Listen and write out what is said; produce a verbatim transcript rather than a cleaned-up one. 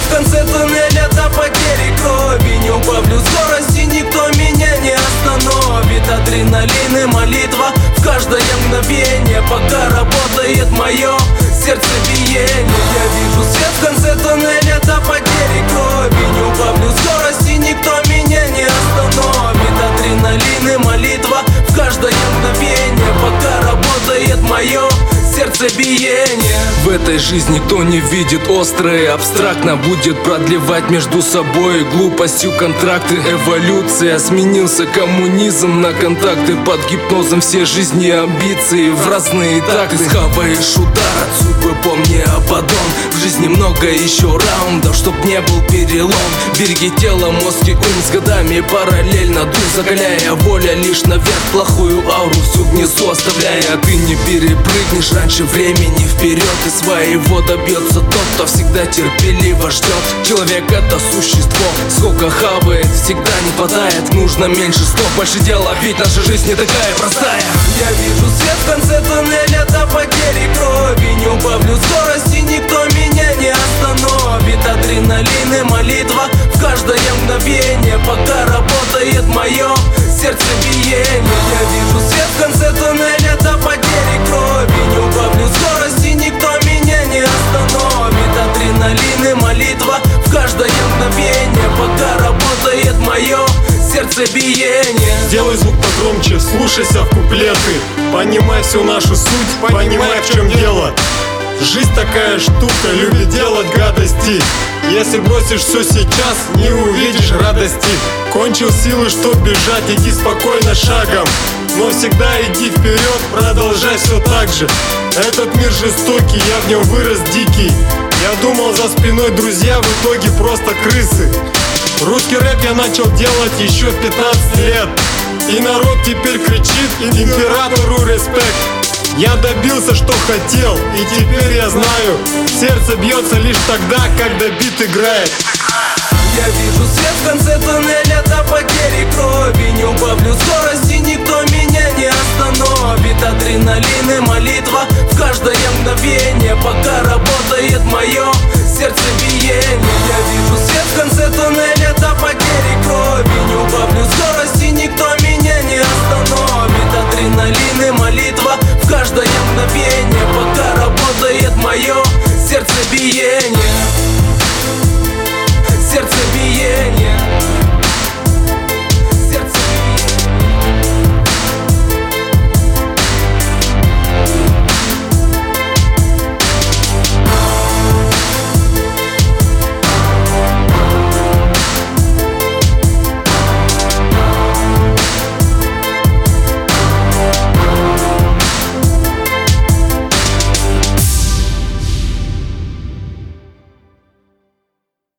в конце туннеля до потери крови. Не убавлю скорости, никто меня не остановит. Адреналин и молитва в каждое мгновение, пока работает мое сердцебиение. Я вижу свет в конце туннеля до потери крови. Не убавлю скорости, никто меня не остановит. Адреналин и молитва в каждое мгновение, пока работает мое сердцебиение. В этой жизни кто не видит острое, абстрактно будет продлевать между собой глупостью контракты. Эволюция, сменился коммунизм на контакты. Под гипнозом все жизни амбиции в разные такты. Ты схаваешь удар от судьбы, помни Абаддон. В жизни много еще раундов, чтоб не был перелом. Береги тело, мозг и ум, с годами параллельно дух, закаляя воля лишь наверх. Плохую ауру всю внизу оставляя. Ты не перепрыгнешь раньше времени вперед, и своего добьется тот, кто всегда терпеливо ждет. Человек — это существо, сколько хавает, всегда не хватает. Нужно меньше слов, больше дела, ведь наша жизнь не такая простая. Я вижу свет в конце туннеля до потери крови. Не убавлю скорости, никто меня не остановит. Адреналин и молитва в каждое мгновение, пока работает мое сердцебиение. Я вижу свет в конце туннеля до потери крови. Не убавлю скорости, никто меня не остановит. Адреналин и молитва в каждое мгновение, пока работает мое сердцебиение. Сделай звук погромче, слушайся в куплеты. Понимай всю нашу суть, понимай, в чем дело. Жизнь такая штука, любит делать гадости. Если бросишь все сейчас, не увидишь радости. Кончил силы, чтоб бежать, иди спокойно шагом. Но всегда иди вперед, продолжай все так же. Этот мир жестокий, я в нем вырос дикий. Я думал, за спиной друзья, в итоге просто крысы. Русский рэп я начал делать еще в пятнадцать лет. И народ теперь кричит императору респект. Я добился, что хотел, и теперь я знаю, сердце бьется лишь тогда, когда бит играет. Я вижу свет в конце туннеля до потери крови. Не убавлю скорости, никто меня не остановит. Адреналин и молитва в каждое мгновение, пока работает мое сердцебиение.